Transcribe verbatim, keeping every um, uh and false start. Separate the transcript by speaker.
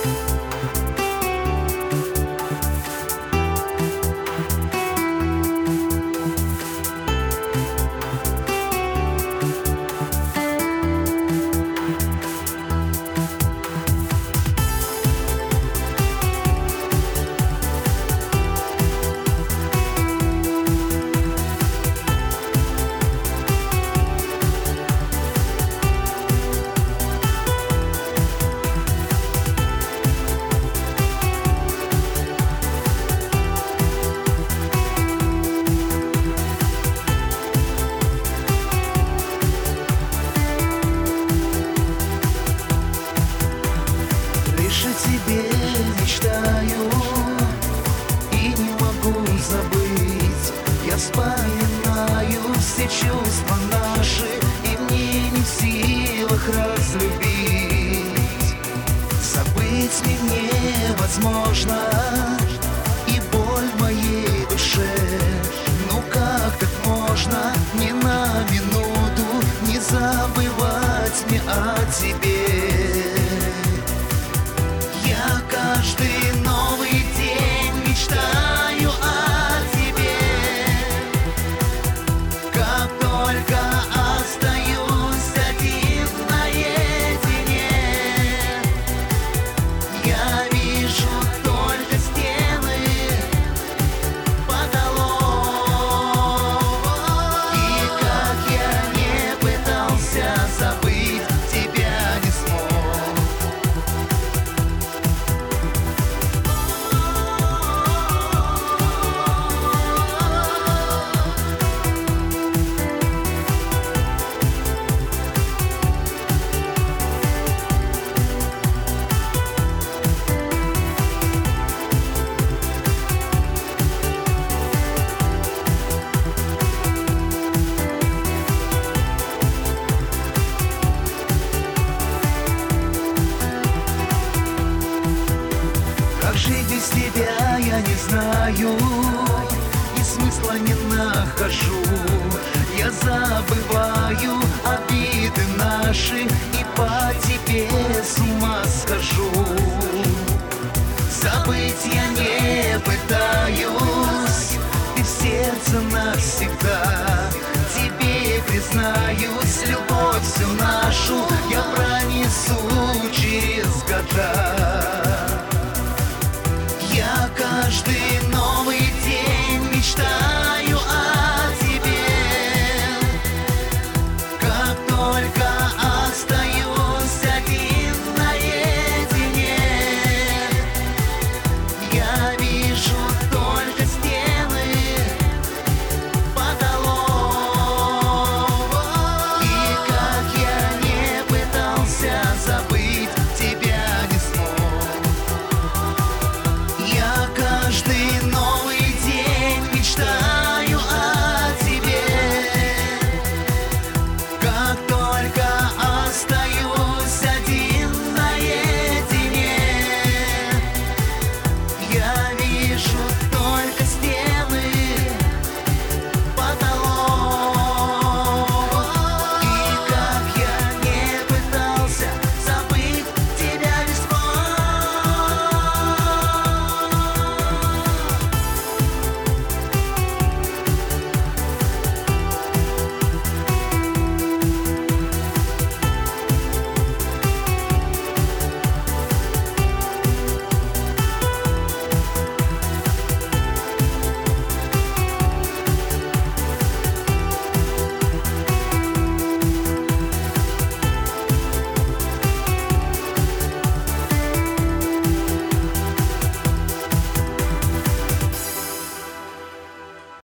Speaker 1: Тебе мечтаю и не могу забыть. Я вспоминаю все чувства наши, и мне не в силах разлюбить. Забыть мне невозможно, и боль в моей душе. Ну как так можно ни на минуту не забывать мне о тебе? Я каждый новый день мечтаю о тебе. Как только остаюсь один наедине, я вижу только стены, потолок. И как я не пытался забыть, тебя не смог. Как жить без тебя я не знаю, и смысла не нахожу. Я забываю обиды наши, и по тебе с ума схожу. Забыть я не пытаюсь, ты в сердце навсегда. Тебе признаюсь,